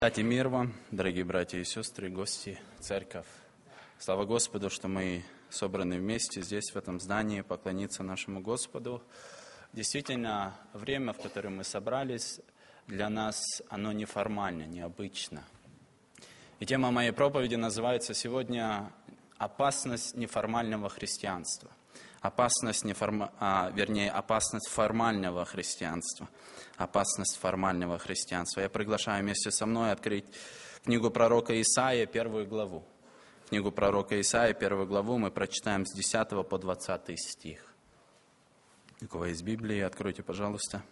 Дайте мир вам, дорогие братья и сестры, гости, церковь. Слава Господу, что мы собраны вместе здесь, в этом здании, поклониться нашему Господу. Действительно, время, в которое мы собрались, для нас оно неформально, необычно. И тема моей проповеди называется сегодня «Опасность неформального христианства». Опасность формального христианства. Опасность формального христианства. Я приглашаю вместе со мной открыть книгу пророка Исаия, 1 главу. Книгу пророка Исаия, 1 главу, мы прочитаем с 10 по 20 стих. У кого есть Библия, откройте, пожалуйста.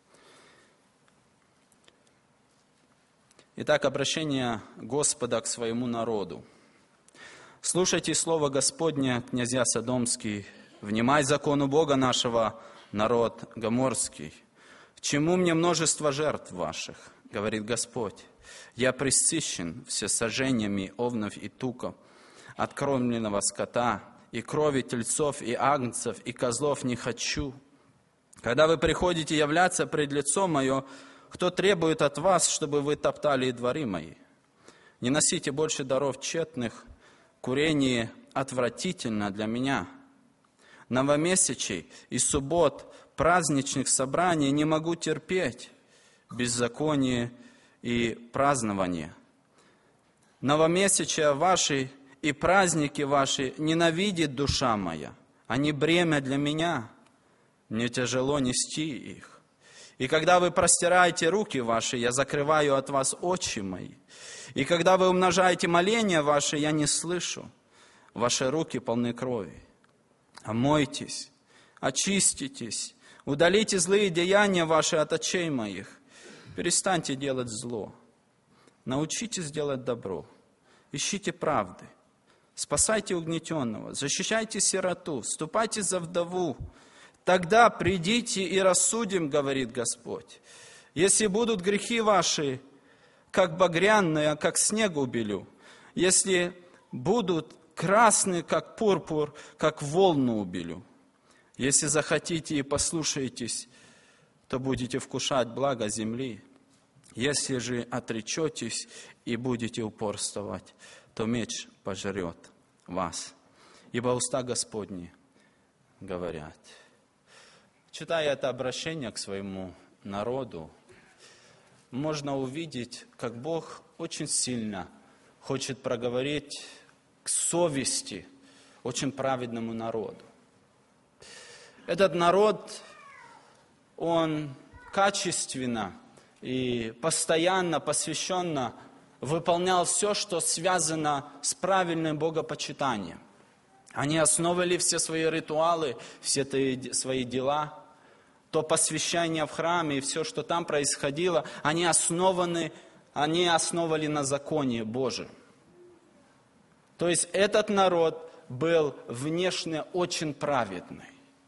Итак, обращение Господа к своему народу. «Слушайте слово Господне, князья Содомский, внимай закону Бога нашего, народ Гоморский. К чему мне множество жертв ваших, говорит Господь? Я пресыщен всесожжениями овнов и туков, от кормленного скота, и крови тельцов, и агнцев, и козлов не хочу. Когда вы приходите являться пред лицо мое, кто требует от вас, чтобы вы топтали дворы мои? Не носите больше даров тщетных, курение отвратительно для меня. Новомесячей и суббот, праздничных собраний не могу терпеть, беззаконие и празднование. Новомесячия ваши и праздники ваши ненавидит душа моя, они бремя для меня, мне тяжело нести их. И когда вы простираете руки ваши, я закрываю от вас очи мои. И когда вы умножаете моления ваши, я не слышу. Ваши руки полны крови. Омойтесь, очиститесь, удалите злые деяния ваши от очей моих. Перестаньте делать зло. Научитесь делать добро. Ищите правды. Спасайте угнетенного, защищайте сироту, вступайте за вдову. Тогда придите и рассудим, говорит Господь. Если будут грехи ваши, как багряные, как снег убелю. Если будут красные, как пурпур, как волну убелю. Если захотите и послушаетесь, то будете вкушать благо земли. Если же отречетесь и будете упорствовать, то меч пожрет вас. Ибо уста Господни говорят». Читая это обращение к своему народу, можно увидеть, как Бог очень сильно хочет проговорить к совести очень праведному народу. Этот народ, он качественно и постоянно, посвященно выполнял все, что связано с правильным богопочитанием. Они основывали все свои ритуалы, все свои дела, то посвящение в храме и все, что там происходило, они основывали на законе Божьем. То есть этот народ был внешне очень праведный.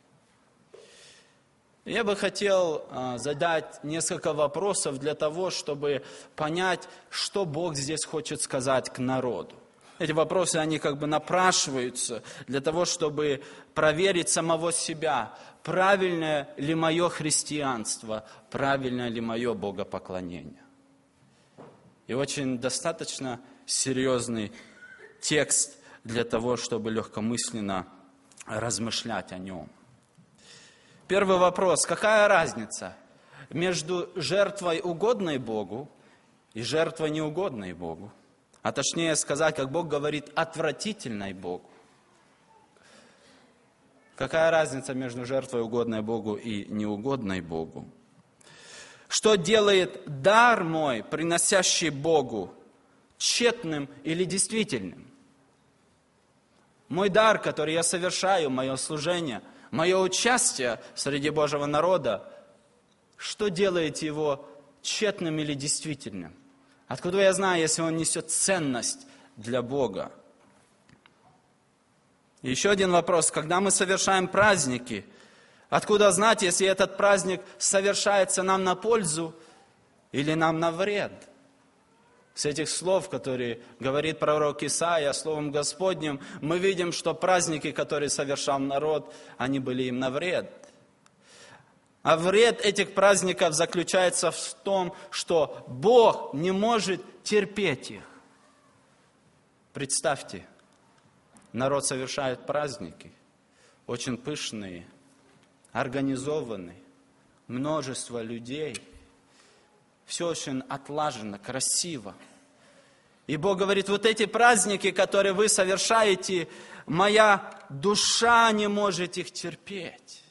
Я бы хотел задать несколько вопросов для того, чтобы понять, что Бог здесь хочет сказать к народу. Эти вопросы, они как бы напрашиваются для того, чтобы проверить самого себя, правильное ли мое христианство, правильное ли мое богопоклонение. И очень достаточно серьезный текст для того, чтобы легкомысленно размышлять о нем. Первый вопрос. Какая разница между жертвой, угодной Богу, и жертвой, неугодной Богу? А точнее сказать, как Бог говорит, отвратительной Богу. Какая разница между жертвой, угодной Богу, и неугодной Богу? Что делает дар мой, приносящий Богу, тщетным или действительным? Мой дар, который я совершаю, мое служение, мое участие среди Божьего народа, что делает его тщетным или действительным? Откуда я знаю, если он несет ценность для Бога? И еще один вопрос. Когда мы совершаем праздники, откуда знать, если этот праздник совершается нам на пользу или нам на вред? С этих слов, которые говорит пророк Исаия, словом Господним, мы видим, что праздники, которые совершал народ, они были им на вред. А вред этих праздников заключается в том, что Бог не может терпеть их. Представьте, народ совершает праздники, очень пышные, организованные, множество людей. Все очень отлажено, красиво. И Бог говорит, вот эти праздники, которые вы совершаете, моя душа не может их терпеть.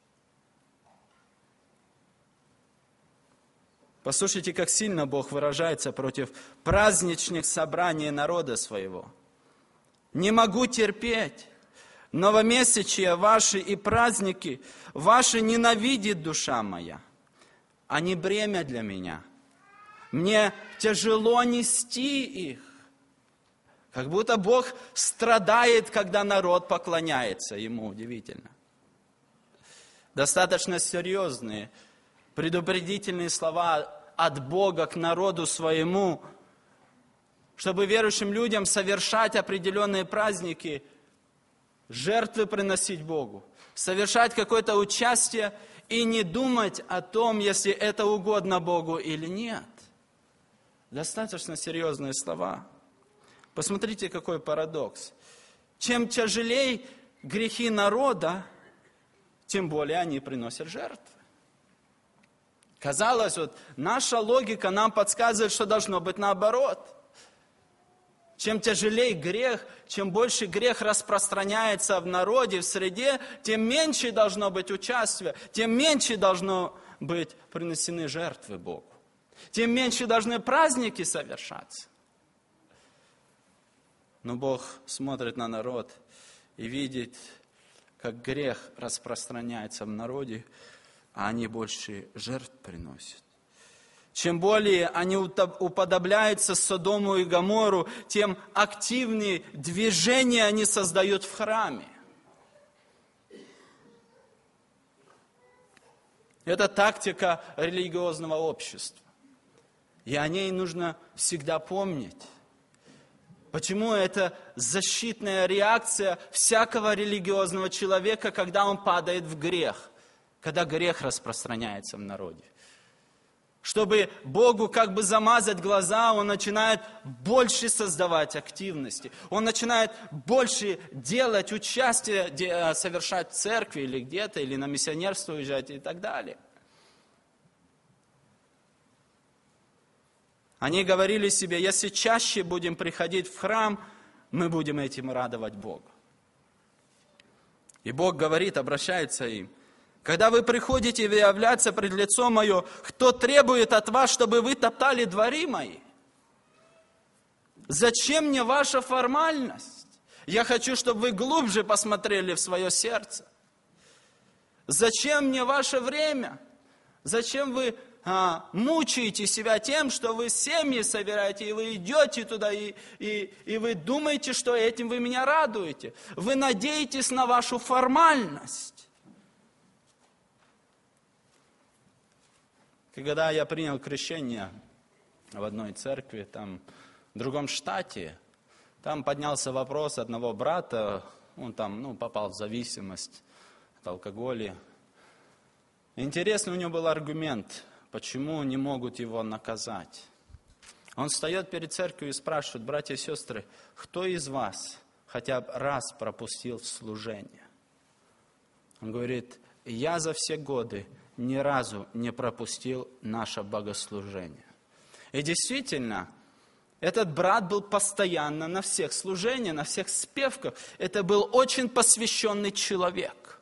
Послушайте, как сильно Бог выражается против праздничных собраний народа своего. Не могу терпеть. Новомесячия ваши и праздники ваши ненавидит душа моя. Они бремя для меня. Мне тяжело нести их. Как будто Бог страдает, когда народ поклоняется Ему. Удивительно. Достаточно серьезные, предупредительные слова от Бога к народу своему, чтобы верующим людям совершать определенные праздники, жертвы приносить Богу, совершать какое-то участие и не думать о том, если это угодно Богу или нет. Достаточно серьезные слова. Посмотрите, какой парадокс. Чем тяжелее грехи народа, тем более они приносят жертвы. Казалось, вот наша логика нам подсказывает, что должно быть наоборот. Чем тяжелее грех, чем больше грех распространяется в народе, в среде, тем меньше должно быть участия, тем меньше должно быть принесены жертвы Богу. Тем меньше должны праздники совершаться. Но Бог смотрит на народ и видит, как грех распространяется в народе, а они больше жертв приносят. Чем более они уподобляются Содому и Гоморру, тем активнее движения они создают в храме. Это тактика религиозного общества. И о ней нужно всегда помнить. Почему это защитная реакция всякого религиозного человека, когда он падает в грех, когда грех распространяется в народе? Чтобы Богу как бы замазать глаза, он начинает больше создавать активности. Он начинает больше делать участие, совершать в церкви или где-то, или на миссионерство уезжать и так далее. Они говорили себе, если чаще будем приходить в храм, мы будем этим радовать Бога. И Бог говорит, обращается им, когда вы приходите являться пред лицо мое, кто требует от вас, чтобы вы топтали двори мои? Зачем мне ваша формальность? Я хочу, чтобы вы глубже посмотрели в свое сердце. Зачем мне ваше время? Зачем вы мучаете себя тем, что вы семьи собираете, и вы идете туда, и вы думаете, что этим вы меня радуете? Вы надеетесь на вашу формальность. Когда я принял крещение в одной церкви, там, в другом штате, там поднялся вопрос одного брата, он там, попал в зависимость от алкоголя. Интересный у него был аргумент, почему не могут его наказать. Он встает перед церковью и спрашивает, братья и сестры, кто из вас хотя бы раз пропустил служение? Он говорит, я за все годы ни разу не пропустил наше богослужение. И действительно, этот брат был постоянно на всех служениях, на всех спевках. Это был очень посвященный человек.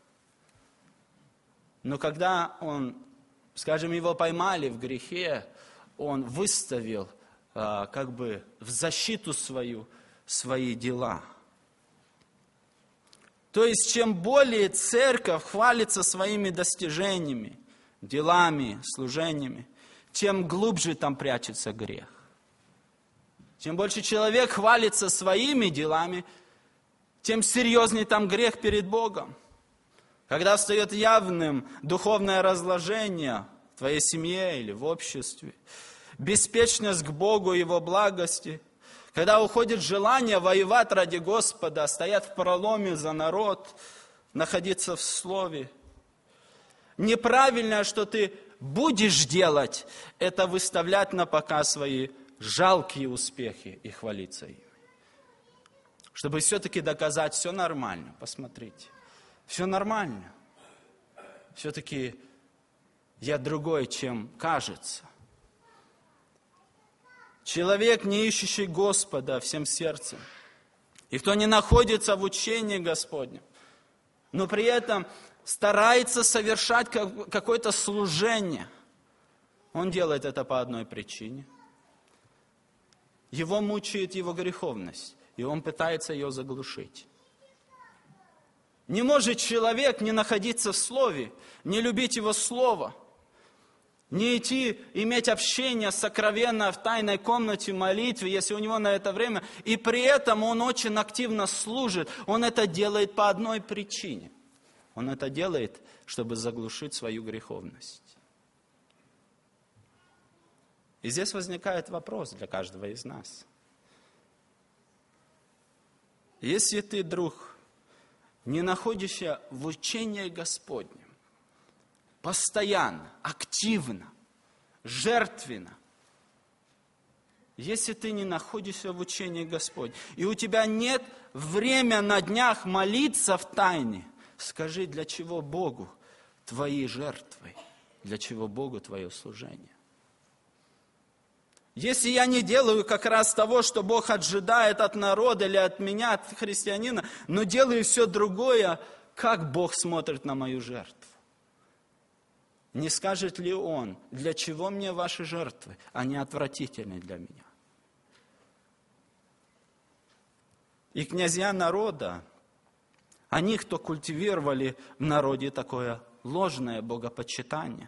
Но когда его поймали в грехе, он выставил в защиту свои дела. То есть, чем более церковь хвалится своими достижениями, делами, служениями, тем глубже там прячется грех. Чем больше человек хвалится своими делами, тем серьезнее там грех перед Богом. Когда встает явным духовное разложение в твоей семье или в обществе, беспечность к Богу и Его благости, когда уходит желание воевать ради Господа, стоять в проломе за народ, находиться в Слове. Неправильно, что ты будешь делать, это выставлять на показ свои жалкие успехи и хвалиться ими. Чтобы все-таки доказать, все нормально, посмотрите. Все нормально. Все-таки я другой, чем кажется. Человек, не ищущий Господа всем сердцем, и кто не находится в учении Господнем, но при этом старается совершать какое-то служение, он делает это по одной причине. Его мучает его греховность, и он пытается ее заглушить. Не может человек не находиться в Слове, не любить Его Слово, не идти, иметь общение сокровенно в тайной комнате, молитве, если у него на это время, и при этом он очень активно служит. Он это делает по одной причине. Он это делает, чтобы заглушить свою греховность. И здесь возникает вопрос для каждого из нас. Если ты, друг, не находишься в учении Господнем, постоянно, активно, жертвенно, если ты не находишься в учении Господнем, и у тебя нет времени на днях молиться в тайне, скажи, для чего Богу твои жертвы, для чего Богу твое служение? Если я не делаю как раз того, что Бог ожидает от народа или от меня, от христианина, но делаю все другое, как Бог смотрит на мою жертву? Не скажет ли Он, для чего мне ваши жертвы? Они отвратительны для меня. И князья народа, они, кто культивировали в народе такое ложное богопочитание,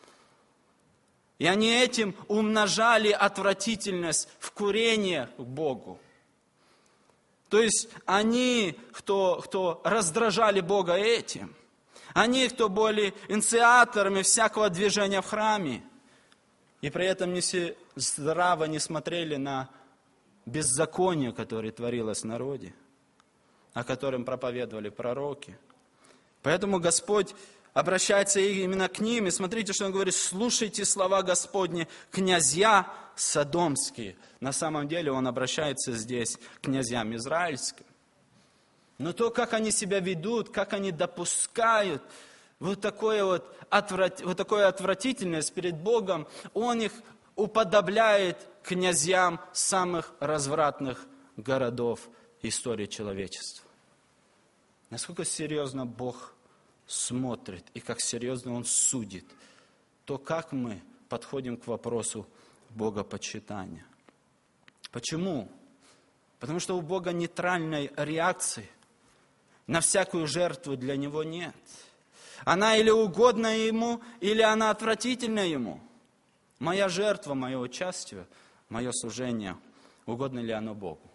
и они этим умножали отвратительность в курение к Богу. То есть они, кто раздражали Бога этим, они, кто были инициаторами всякого движения в храме, и при этом здраво не смотрели на беззаконие, которое творилось в народе, о котором проповедовали пророки. Поэтому Господь обращается именно к ним, и смотрите, что Он говорит: слушайте слова Господни, князья содомские. На самом деле Он обращается здесь к князьям израильским. Но то, как они себя ведут, как они допускают вот такую отвратительность перед Богом, Он их уподобляет князьям самых развратных городов истории человечества. Насколько серьезно Бог смотрит и как серьезно Он судит то, как мы подходим к вопросу богопочитания. Почему? Потому что у Бога нейтральной реакции на всякую жертву для Него нет. Она или угодна Ему, или она отвратительна Ему. Моя жертва, мое участие, мое служение, угодно ли оно Богу?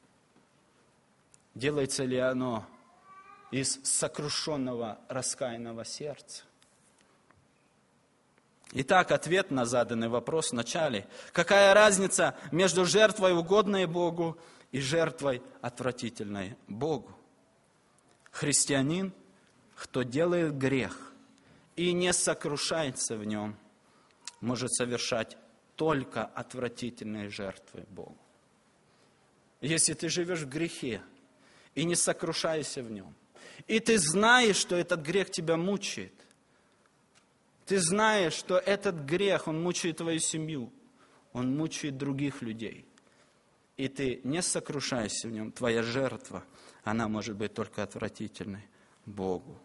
Делается ли оно из сокрушенного, раскаянного сердца? Итак, ответ на заданный вопрос в начале. Какая разница между жертвой, угодной Богу, и жертвой, отвратительной Богу? Христианин, кто делает грех и не сокрушается в нем, может совершать только отвратительные жертвы Богу. Если ты живешь в грехе и не сокрушаешься в нем, и ты знаешь, что этот грех тебя мучает, ты знаешь, что этот грех, он мучает твою семью, он мучает других людей, и ты не сокрушаешься в нем, твоя жертва, она может быть только отвратительной Богу.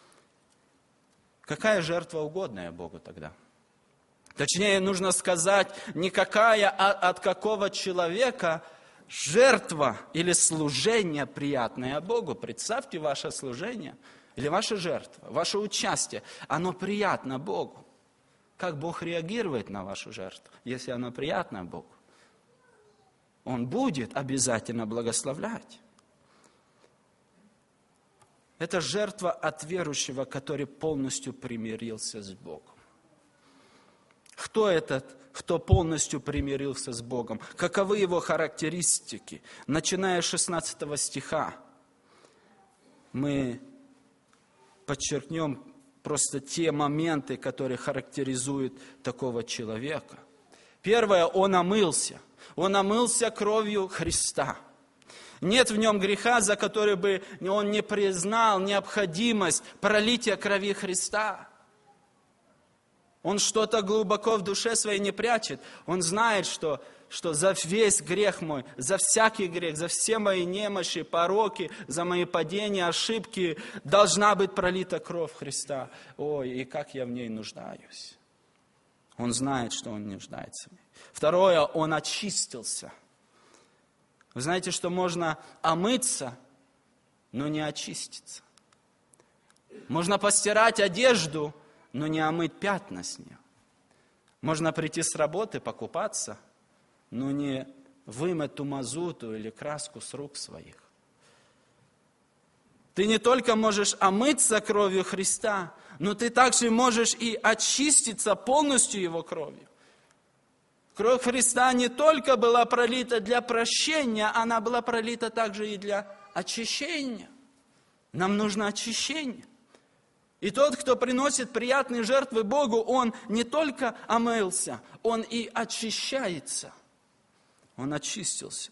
Какая жертва угодная Богу тогда? Точнее, нужно сказать, не какая, а от какого человека жертва или служение приятное Богу. Представьте, ваше служение или ваша жертва, ваше участие, оно приятно Богу. Как Бог реагирует на вашу жертву, если оно приятно Богу? Он будет обязательно благословлять. Это жертва от верующего, который полностью примирился с Богом. Кто этот, кто полностью примирился с Богом? Каковы его характеристики? Начиная с 16 стиха, мы подчеркнем просто те моменты, которые характеризуют такого человека. Первое, он омылся. Он омылся кровью Христа. Нет в нем греха, за который бы он не признал необходимость пролития крови Христа. Он что-то глубоко в душе своей не прячет. Он знает, что за весь грех мой, за всякий грех, за все мои немощи, пороки, за мои падения, ошибки должна быть пролита кровь Христа. Ой, и как я в ней нуждаюсь. Он знает, что он нуждается в ней. Второе, он очистился. Вы знаете, что можно омыться, но не очиститься. Можно постирать одежду, но не омыть пятна с нее. Можно прийти с работы, покупаться, но не вымыть ту мазуту или краску с рук своих. Ты не только можешь омыться кровью Христа, но ты также можешь и очиститься полностью Его кровью. Кровь Христа не только была пролита для прощения, она была пролита также и для очищения. Нам нужно очищение. И тот, кто приносит приятные жертвы Богу, он не только омылся, он и очищается. Он очистился.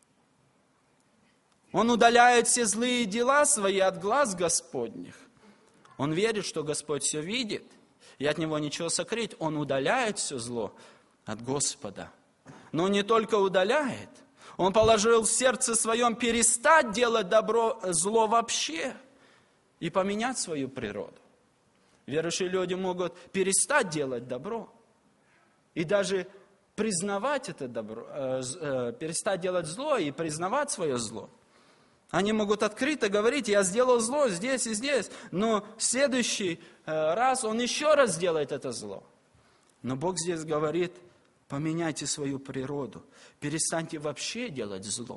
Он удаляет все злые дела свои от глаз Господних. Он верит, что Господь все видит, и от Него ничего сокрыть. Он удаляет все зло от Господа. Но не только удаляет, он положил в сердце своем перестать делать зло вообще и поменять свою природу. Верующие люди могут перестать делать добро и даже признавать это добро, перестать делать зло и признавать свое зло. Они могут открыто говорить: я сделал зло здесь и здесь, но в следующий раз он еще раз сделает это зло. Но Бог здесь говорит: поменяйте свою природу, перестаньте вообще делать зло.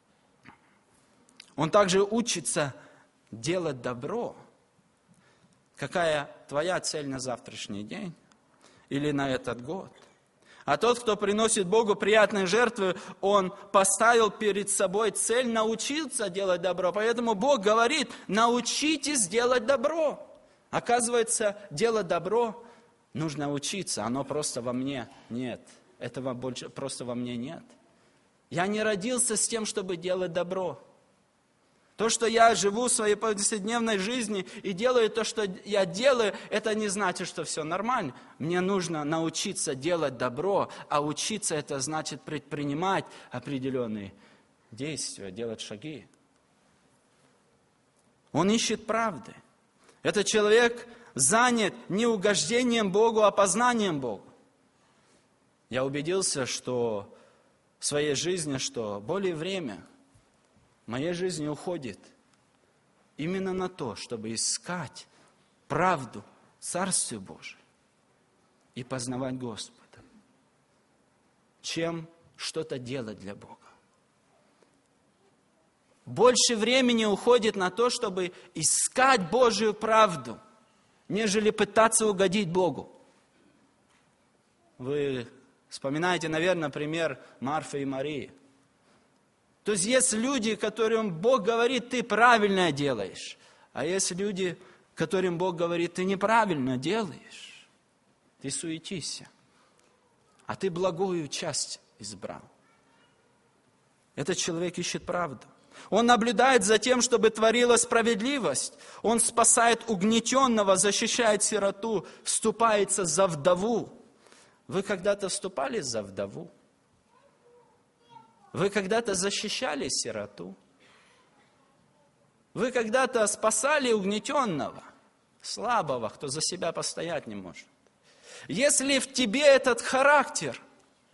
Он также учится делать добро. Какая твоя цель на завтрашний день или на этот год? А тот, кто приносит Богу приятные жертвы, он поставил перед собой цель научиться делать добро. Поэтому Бог говорит: научитесь делать добро. Оказывается, делать добро нужно учиться, оно просто во мне нет. Этого больше просто во мне нет. Я не родился с тем, чтобы делать добро. То, что я живу в своей повседневной жизни и делаю то, что я делаю, это не значит, что все нормально. Мне нужно научиться делать добро, а учиться это значит предпринимать определенные действия, делать шаги. Он ищет правды. Этот человек занят не угождением Богу, а познанием Бога. Я убедился, что в своей жизни, что более время моей жизни уходит именно на то, чтобы искать правду Царствия Божия и познавать Господа, чем что-то делать для Бога. Больше времени уходит на то, чтобы искать Божию правду, нежели пытаться угодить Богу. Вы вспоминаете, наверное, пример Марфы и Марии. То есть есть люди, которым Бог говорит: ты правильно делаешь. А есть люди, которым Бог говорит: ты неправильно делаешь. Ты суетишься. А ты благую часть избрал. Этот человек ищет правду. Он наблюдает за тем, чтобы творилась справедливость. Он спасает угнетенного, защищает сироту, вступается за вдову. Вы когда-то вступали за вдову? Вы когда-то защищали сироту? Вы когда-то спасали угнетенного, слабого, кто за себя постоять не может? Если в тебе этот характер,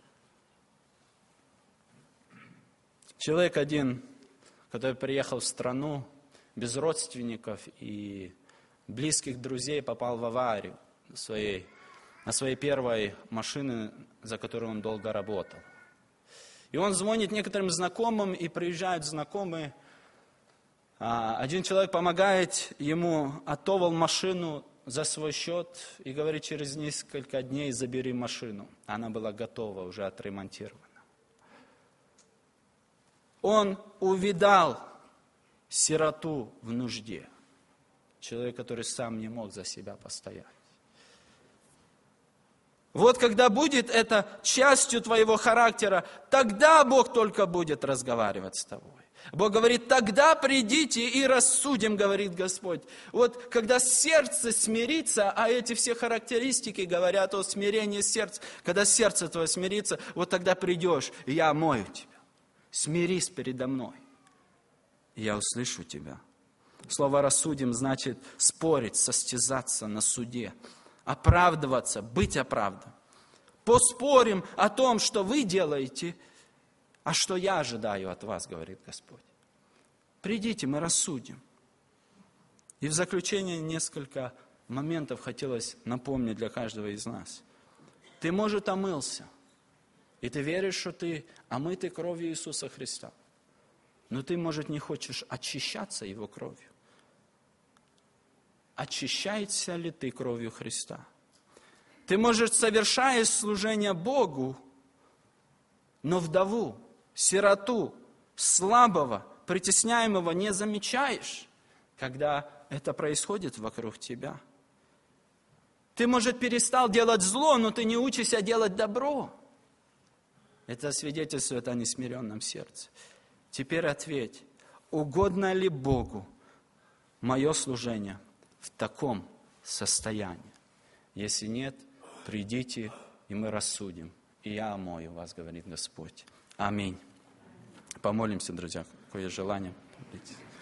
человек один, который приехал в страну без родственников и близких друзей, попал в аварию на своей первой машине, за которой он долго работал. И он звонит некоторым знакомым, и приезжают знакомые. Один человек помогает ему, оттовал машину за свой счет и говорит: через несколько дней забери машину. Она была готова, уже отремонтирована. Он увидал сироту в нужде. Человек, который сам не мог за себя постоять. Вот когда будет это частью твоего характера, тогда Бог только будет разговаривать с тобой. Бог говорит, тогда придите и рассудим, говорит Господь. Вот когда сердце смирится, а эти все характеристики говорят о смирении сердца, когда сердце твое смирится, вот тогда придешь, и я омою тебя. Смирись передо мной, и я услышу тебя. Слово «рассудим» значит спорить, состязаться на суде, оправдываться, быть оправдан. Поспорим о том, что вы делаете, а что я ожидаю от вас, говорит Господь. Придите, мы рассудим. И в заключение несколько моментов хотелось напомнить для каждого из нас. Ты, может, омылся, и ты веришь, что ты омытый кровью Иисуса Христа. Но ты, может, не хочешь очищаться Его кровью. Очищаешься ли ты кровью Христа? Ты, может, совершаешь служение Богу, но вдову, сироту, слабого, притесняемого не замечаешь, когда это происходит вокруг тебя. Ты, может, перестал делать зло, но ты не учишься делать добро. Это свидетельствует о несмиренном сердце. Теперь ответь, угодно ли Богу мое служение в таком состоянии? Если нет, придите, и мы рассудим. И я омою вас, говорит Господь. Аминь. Помолимся, друзья, какое желание.